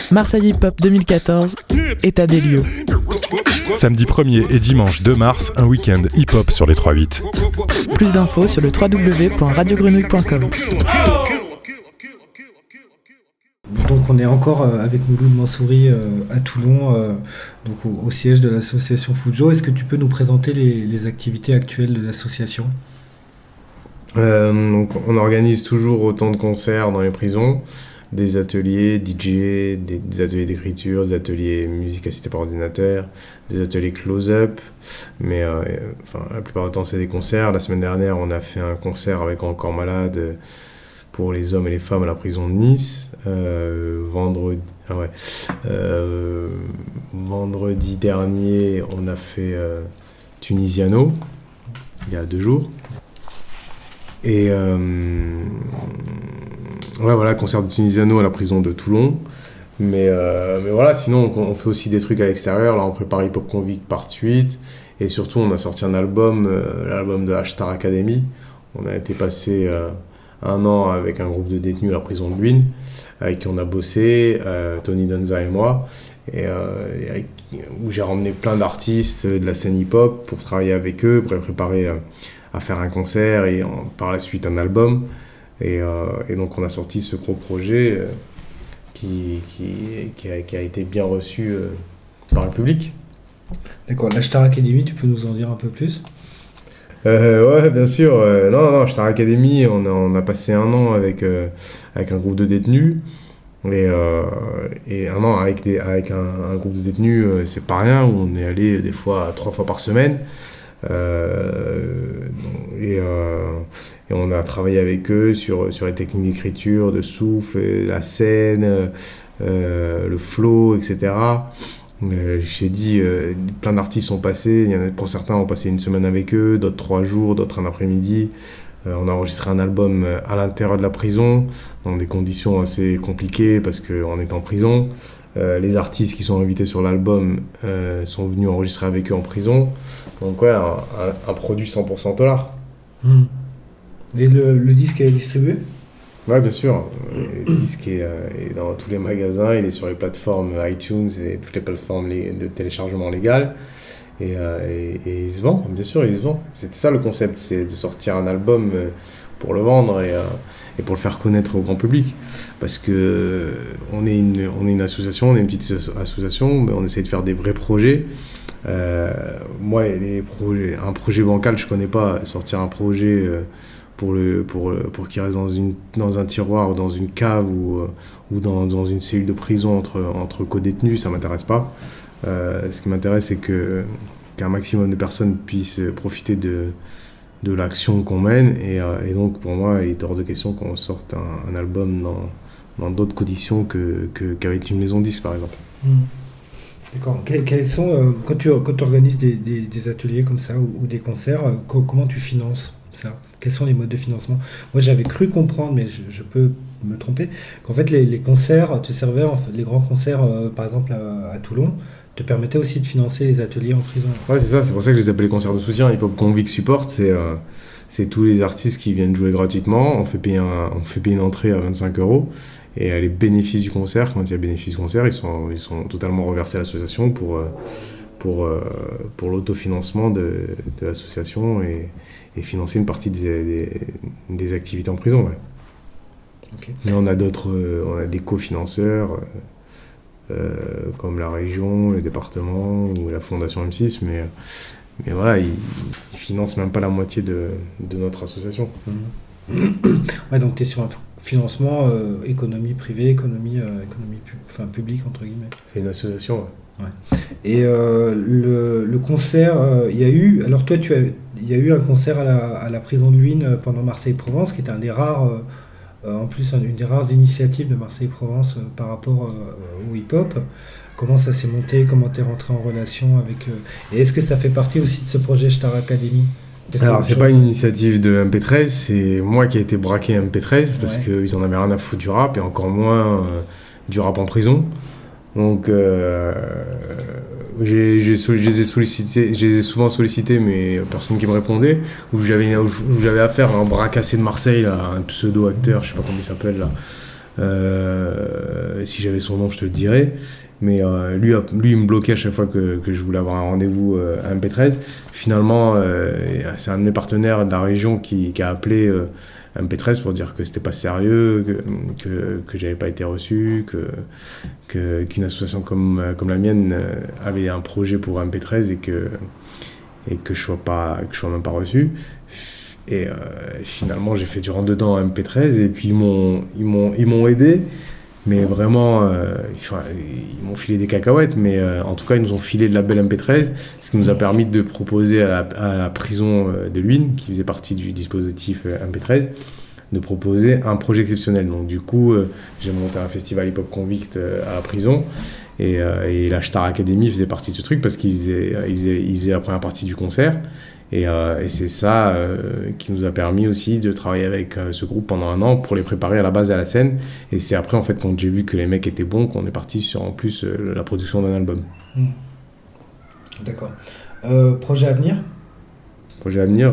Marseille Hip Hop 2014, état des lieux. Samedi 1er et dimanche 2 mars, un week-end hip-hop sur les 3-8. Plus d'infos sur le www.radiogrenouille.com. Donc on est encore avec Mouloud Mansouri à Toulon, donc au siège de l'association Fujo. Est-ce que tu peux nous présenter les activités actuelles de l'association ? Donc on organise toujours autant de concerts dans les prisons, des ateliers DJ, des ateliers d'écriture, des ateliers musique assistée par ordinateur, des ateliers close-up, mais la plupart du temps c'est des concerts. La semaine dernière on a fait un concert avec Encore Malade pour les hommes et les femmes à la prison de Nice. Vendredi dernier on a fait Tunisiano, il y a 2 jours. Et concert de Tunisiano à la prison de Toulon. Mais voilà, sinon on fait aussi des trucs à l'extérieur. Là on prépare Hip Hop Convict Part 8. Et surtout on a sorti un album, l'album de H-Star Academy. On a été passé 1 an avec un groupe de détenus à la prison de Luynes, avec qui on a bossé, Tony Donza et moi, où j'ai ramené plein d'artistes de la scène hip-hop pour travailler avec eux, pour les préparer à faire un concert et par la suite un album. Et donc on a sorti ce gros projet qui a été bien reçu par le public. D'accord, la Star Academy, tu peux nous en dire un peu plus ? Ouais, bien sûr. Non, Star Academy, on a passé 1 an avec un groupe de détenus. Et 1 an avec un groupe de détenus, c'est pas rien, où on est allé des fois 3 fois par semaine. Et on a travaillé avec eux sur les techniques d'écriture, de souffle, la scène, le flow, etc. J'ai dit, plein d'artistes sont passés. Pour certains, on passé 1 semaine avec eux, d'autres 3 jours, d'autres un après-midi. On a enregistré un album à l'intérieur de la prison, dans des conditions assez compliquées parce qu'on est en prison. Les artistes qui sont invités sur l'album sont venus enregistrer avec eux en prison. Donc ouais, un produit 100% $. Et le disque est distribué ? Ouais, bien sûr. Le disque est dans tous les magasins, il est sur les plateformes iTunes et toutes les plateformes de téléchargement légales. Et il se vend, bien sûr, il se vend. C'était ça le concept, c'est de sortir un album pour le vendre et pour le faire connaître au grand public. Parce que on est une association, on est une petite association, mais on essaie de faire des vrais projets. Moi, un projet bancal, je connais pas. Sortir un projet pour qu'il reste dans un tiroir, dans une cave ou dans une cellule de prison entre co-détenus, ça m'intéresse pas. Ce qui m'intéresse, c'est qu'un maximum de personnes puissent profiter de l'action qu'on mène. Et donc, pour moi, il est hors de question qu'on sorte un album dans d'autres conditions qu'avec une maison 10, par exemple. D'accord. Quels sont, quand tu organises des ateliers comme ça ou des concerts, comment tu finances ça ? Quels sont les modes de financement ? Moi, j'avais cru comprendre, mais je peux me tromper, qu'en fait, les concerts te servaient, les grands concerts, par exemple à Toulon, te permettaient aussi de financer les ateliers en prison. Ouais, c'est ça, c'est pour ça que je les appelle concerts de soutien. Hip Hop Convict Support, c'est tous les artistes qui viennent jouer gratuitement. On fait payer une entrée à 25 €. Et les bénéfices du concert, quand il y a bénéfice du concert, ils sont totalement reversés à l'association pour l'autofinancement de l'association et financer une partie des activités en prison. Ouais. Okay. Mais on a des cofinanceurs comme la région, le département ou la fondation M6, mais voilà, ils financent même pas la moitié de notre association. Ouais, donc tu es sur un financement économie privée, économie publique entre guillemets. C'est une association. Ouais. Et le concert, il y a eu, alors toi il y a eu un concert à la prison de Luynes pendant Marseille-Provence, qui était un des rares, en plus une des rares initiatives de Marseille-Provence par rapport au hip-hop. Comment ça s'est monté, comment tu es rentré en relation avec et est-ce que ça fait partie aussi de ce projet Star Academy ? Alors, c'est pas une initiative de MP13, c'est moi qui ai été braqué MP13 parce qu'ils en avaient rien à foutre du rap et encore moins du rap en prison. Donc, je les ai souvent sollicités, mais personne qui me répondait. Où j'avais affaire à un bras cassé de Marseille, là, un pseudo-acteur, je sais pas comment il s'appelle là. si j'avais son nom, je te le dirais. Mais lui, il me bloquait à chaque fois que je voulais avoir un rendez-vous à MP13. Finalement, c'est un de mes partenaires de la région qui a appelé MP13 pour dire que c'était pas sérieux, que j'avais pas été reçu, qu'une association comme la mienne avait un projet pour MP13 et que je sois même pas reçu. Et finalement, j'ai fait du rentre-dedans à MP13 et puis ils m'ont aidé. Mais vraiment, ils m'ont filé des cacahuètes, mais en tout cas, ils nous ont filé le label MP13, ce qui nous a permis de proposer à la prison de Luynes, qui faisait partie du dispositif MP13, de proposer un projet exceptionnel. Donc du coup, j'ai monté un festival hip-hop convict à la prison, et la Star Academy faisait partie de ce truc, parce qu'il faisait la première partie du concert. Et c'est ça qui nous a permis aussi de travailler avec ce groupe pendant 1 an pour les préparer à la base et à la scène. Et c'est après, en fait, quand j'ai vu que les mecs étaient bons, qu'on est parti sur, en plus, la production d'un album. D'accord. Projet à venir ? Projet à venir,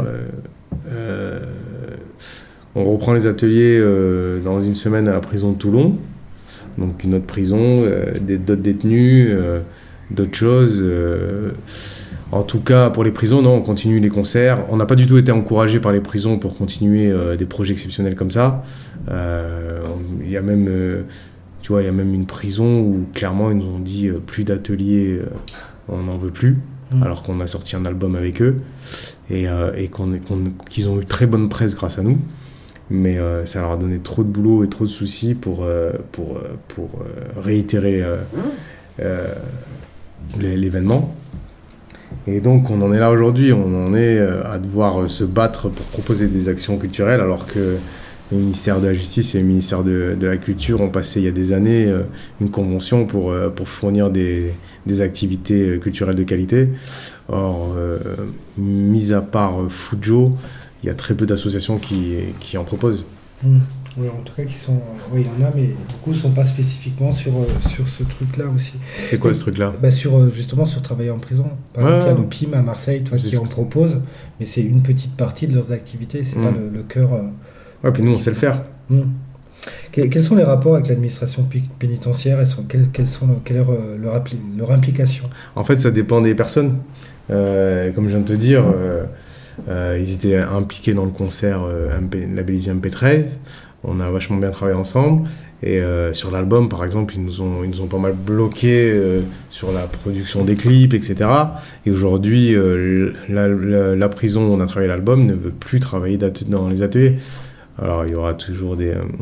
on reprend les ateliers dans 1 semaine à la prison de Toulon. Donc une autre prison, d'autres détenus, d'autres choses... En tout cas, pour les prisons, non, on continue les concerts. On n'a pas du tout été encouragé par les prisons pour continuer des projets exceptionnels comme ça. Il y a même une prison où clairement ils nous ont dit plus d'ateliers, on n'en veut plus, alors qu'on a sorti un album avec eux et qu'ils ont eu très bonne presse grâce à nous. Mais ça leur a donné trop de boulot et trop de soucis pour réitérer l'événement. Et donc on en est là aujourd'hui, on en est à devoir se battre pour proposer des actions culturelles, alors que le ministère de la Justice et le ministère de la Culture ont passé il y a des années une convention pour fournir des activités culturelles de qualité. Or, mis à part Fujo, il y a très peu d'associations qui en proposent. Oui, en tout cas, il y en a, mais beaucoup ne sont pas spécifiquement sur ce truc-là aussi. C'est quoi ce truc-là ? Justement, sur travailler en prison. Par exemple, il y a le PIM à Marseille, qui en propose, mais c'est une petite partie de leurs activités, c'est pas le cœur. Ouais, puis nous, on sait le faire. Quels sont les rapports avec l'administration pénitentiaire et quelle est leur implication ? En fait, ça dépend des personnes. Comme je viens de te dire, ils étaient impliqués dans le concert labellisé MP13. On a vachement bien travaillé ensemble. Et sur l'album, par exemple, ils nous ont pas mal bloqué sur la production des clips, etc. Et aujourd'hui, la prison où on a travaillé l'album ne veut plus travailler dans les ateliers. Alors, ils auront toujours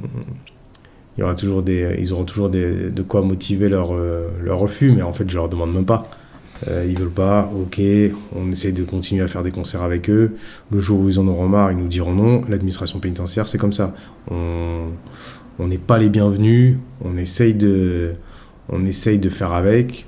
de quoi motiver leur refus, mais en fait, je leur demande même pas. Ils veulent pas, ok, on essaye de continuer à faire des concerts avec eux. Le jour où ils en auront marre, ils nous diront non. L'administration pénitentiaire, c'est comme ça. On n'est pas les bienvenus, on essaye de faire avec.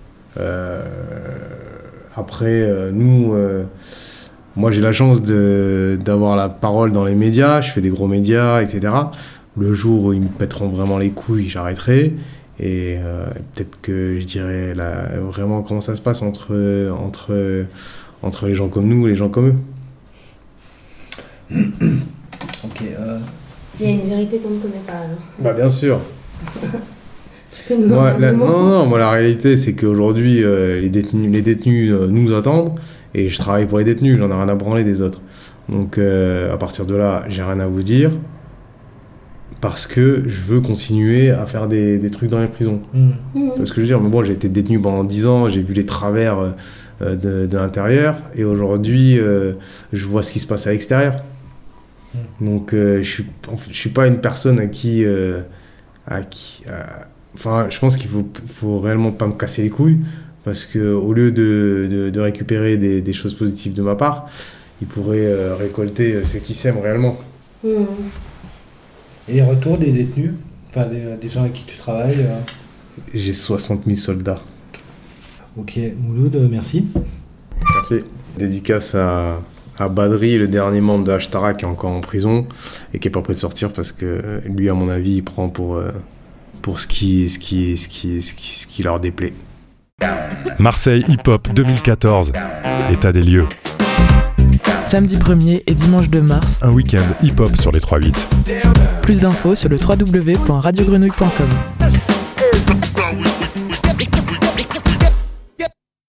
Après, moi j'ai la chance d'avoir la parole dans les médias, je fais des gros médias, etc. Le jour où ils me pèteront vraiment les couilles, j'arrêterai. Et peut-être que je dirais vraiment comment ça se passe entre les gens comme nous et les gens comme eux. Ok. Il y a une vérité qu'on ne connaît pas, alors. Bah bien sûr. Moi, la réalité, c'est qu'aujourd'hui, les détenus nous attendent et je travaille pour les détenus, j'en ai rien à branler des autres. Donc à partir de là, j'ai rien à vous dire. Parce que je veux continuer à faire des trucs dans les prisons. Parce que je veux dire, mais bon, j'ai été détenu pendant 10 ans, j'ai vu les travers de l'intérieur, et aujourd'hui, je vois ce qui se passe à l'extérieur. Donc, je suis pas une personne à qui enfin, je pense qu'il faut réellement pas me casser les couilles, parce que au lieu de récupérer des choses positives de ma part, ils pourraient récolter ce qu'ils s'aiment réellement. Et les retours des détenus, enfin des gens avec qui tu travailles J'ai 60 000 soldats. Ok, Mouloud, merci. Merci. Dédicace à Badri, le dernier membre de Ashtara qui est encore en prison et qui est pas prêt de sortir parce que lui, à mon avis, il prend pour ce qui leur déplaît. Marseille Hip Hop 2014, état des lieux. Samedi 1er et dimanche 2 mars. Un week-end hip-hop sur les 3-8. Plus d'infos sur le www.radiogrenouille.com. We